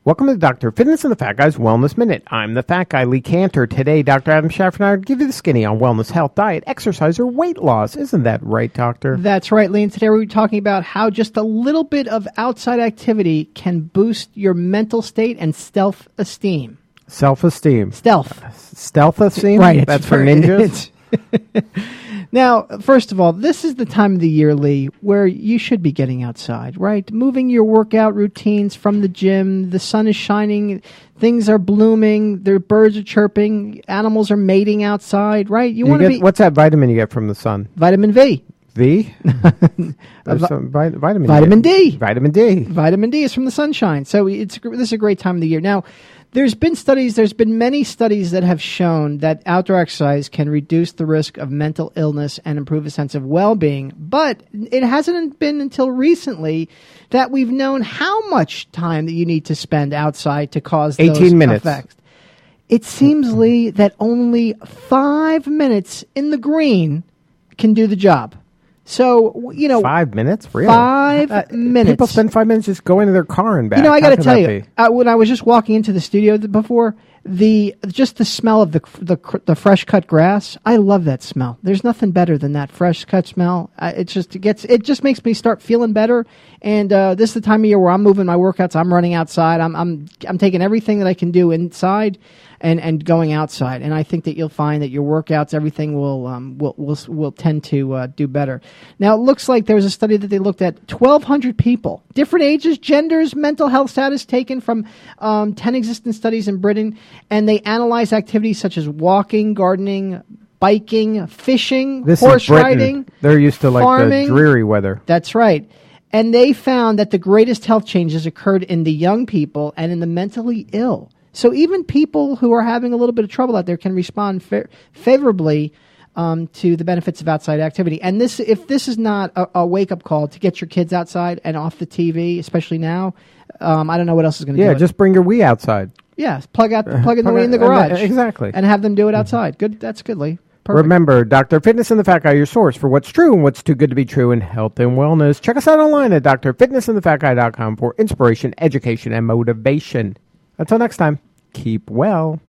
Welcome to Dr. Fitness and the Fat Guy's Wellness Minute. I'm the Fat Guy, Lee Cantor. Today, Dr. Adam Schaffer and I will give you the skinny on wellness, health, diet, exercise, or weight loss. Isn't that right, Doctor? That's right, Lee. And today we're talking about how just a little bit of outside activity can boost your mental state and self-esteem. Self-esteem. Stealth-esteem? Right. That's for ninjas? Now, first of all, this is the time of the year, Lee, where you should be getting outside, right? Moving your workout routines from the gym. The sun is shining. Things are blooming. The birds are chirping. Animals are mating outside, right? You want to be... What's that vitamin you get from the sun? Vitamin V. V? There's some vitamin D. Vitamin D. Vitamin D is from the sunshine. So this is a great time of the year. Now, there's been many studies that have shown that outdoor exercise can reduce the risk of mental illness and improve a sense of well-being. But it hasn't been until recently that we've known how much time that you need to spend outside to cause 18 minutes. effects. It seems, Lee, that only 5 minutes in the green can do the job. So, 5 minutes? Really? 5 minutes. People spend 5 minutes just going to their car and back. I got to tell you, when I was just walking into the studio before, the smell of the fresh cut grass, I love that smell. There's nothing better than that fresh cut smell. It just makes me start feeling better. And this is the time of year where I'm moving my workouts. I'm running outside. I'm taking everything that I can do inside and going outside. And I think that you'll find that your workouts, everything will tend to do better. Now, it looks like there was a study that they looked at 1,200 people, different ages, genders, mental health status, taken from 10 existing studies in Britain. And they analyzed activities such as walking, gardening, biking, fishing, horse riding. They're used to farming. The dreary weather. That's right. And they found that the greatest health changes occurred in the young people and in the mentally ill. So even people who are having a little bit of trouble out there can respond favorably to the benefits of outside activity. And if this is not a wake-up call to get your kids outside and off the TV, especially now, I don't know what else is going to do it. Yeah, just bring your Wii outside. Yeah, plug in the Wii in the garage. Exactly. And have them do it outside. Good. That's good, Lee. Perfect. Remember, Dr. Fitness and the Fat Guy, your source for what's true and what's too good to be true in health and wellness. Check us out online at drfitnessandthefatguy.com for inspiration, education, and motivation. Until next time, keep well.